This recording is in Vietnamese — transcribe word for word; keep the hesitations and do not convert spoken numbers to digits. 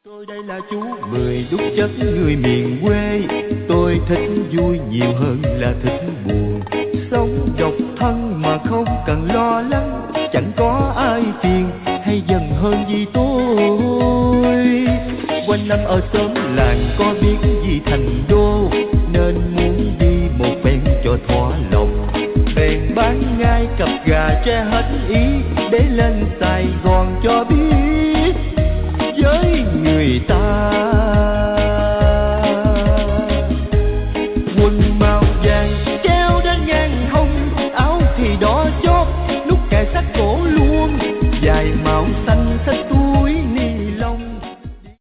Tôi đây là chú mười đúc chất người miền quê. Tôi thích vui nhiều hơn là thích buồn. Sống độc thân mà không cần lo lắng, chẳng có ai phiền hay giận hơn gì tôi. Quanh năm ở xóm làng có biết gì thành đô, nên muốn đi một phen cho thỏa lòng. Bèn bán ngay cặp gà tre hết ý, để lên Sài Gòn cho biết với người ta.